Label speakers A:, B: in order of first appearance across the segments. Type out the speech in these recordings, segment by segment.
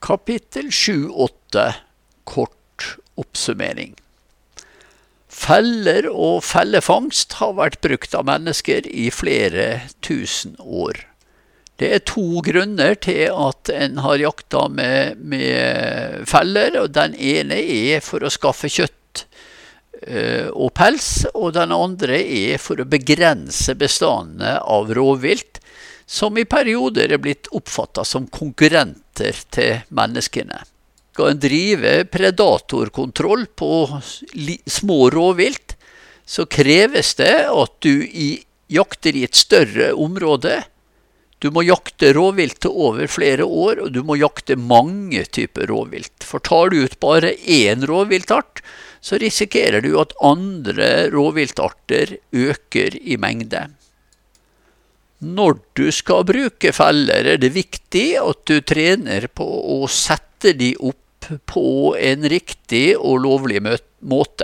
A: Kapittel 7-8 Kort oppsummering. Feller og fellefangst har vært brukt av mennesker i flere tusen år. Det er to grunner til at en har jakta med feller, og den ene er for å skaffe kjøtt og pels, og den andre er for å begrense bestandene av rovvilt, som i perioder er blitt oppfattet som konkurrenter til menneskene. Skal en drive predatorkontroll på små rovvilt, så kreves det at du jakter i et større område. Du må jakte rovvilt til over flere år, og du må jakte mange typer rovvilt. For tar du ut bare én rovviltart, så risikerer du at andre rovviltarter øker i mengde. Når du skal bruke feller, er det viktig at du trener på å sette de opp på en riktig og lovlig måte.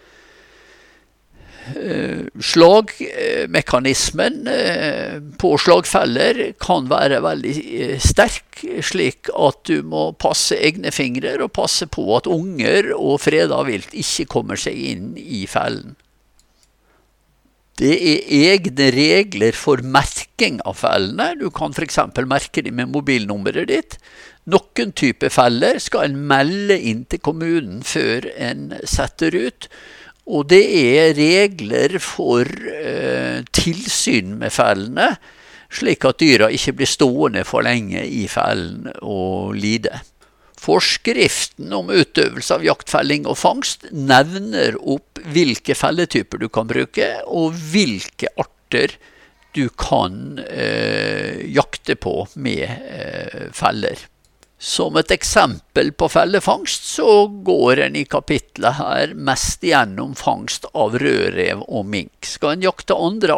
A: Slagmekanismen på slagfeller kan være veldig sterk, slik at du må passe egne fingre og passe på at unger og fredet vilt ikke kommer seg inn i fellen. Det er egne regler for merking av fellene. Du kan for eksempel merke dem med mobilnummeret ditt. Noen type feller skal en melde inn til kommunen før en setter ut. Og det er regler for tilsyn med fellene, slik at dyra ikke blir stående for lenge i fellen og lide. Forskriften om utøvelse av jakt, felling og fangst nevner opp hvilke felletyper du kan bruke, og hvilke arter du kan jakte på med feller. Som et eksempel på fellefangst så går en i kapitlet her mest gjennom fangst av rødrev og mink. Skal en jakte andre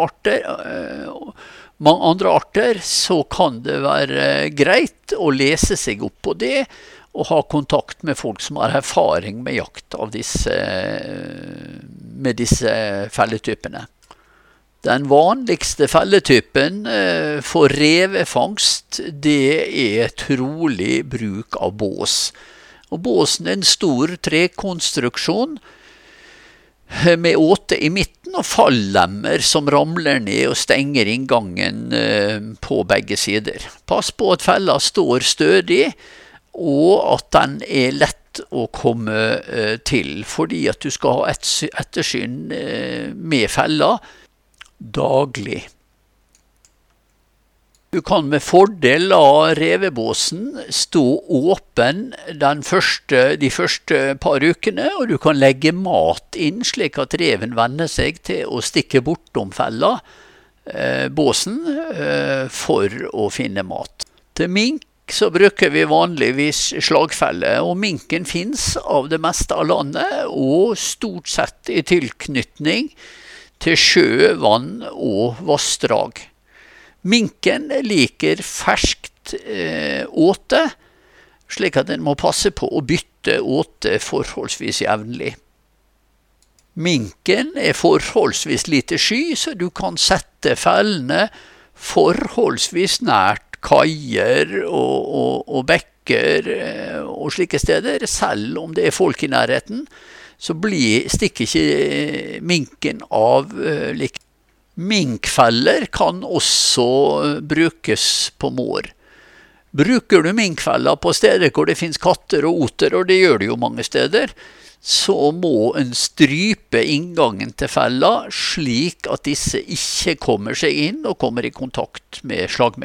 A: arter, så kan det være greit å lese seg opp på det, og ha kontakt med folk som har erfaring med jakt med disse felletypene. Den vanligste felletypen for revefangst, det er trolig bruk av bås. Og båsen er en stor trekonstruksjon med åte i midten og fallemmer som ramler ned og stenger inngangen på begge sider. Pass på at fella står stødig, og at den er lett å komme til, fordi at du skal ha ettersyn med fella daglig. Du kan med fordel la revebåsen stå åpen de første par ukene, og du kan legge mat inn slik at reven venner seg til å stikke bortom fella, båsen, for å finne mat. Til mink så bruker vi vanligvis slagfelle, og minken finnes av det meste av landet, og stort sett i tilknytning til sjø, vann og vassdrag. Minken liker ferskt åte, slik at den må passe på å bytte åte forholdsvis jevnlig. Minken er forholdsvis lite sky, så du kan sette fellene forholdsvis nært kaier og bekker og slike steder. Selv om det er folk i nærheten, så stikker ikke minken av likt. Minkfeller kan også brukes på mår. Bruker du minkfeller på steder hvor det finnes katter og oter, og det gjør det jo mange steder, så må en strype inngangen til fella slik at disse ikke kommer seg inn og kommer i kontakt med slagmekanismen.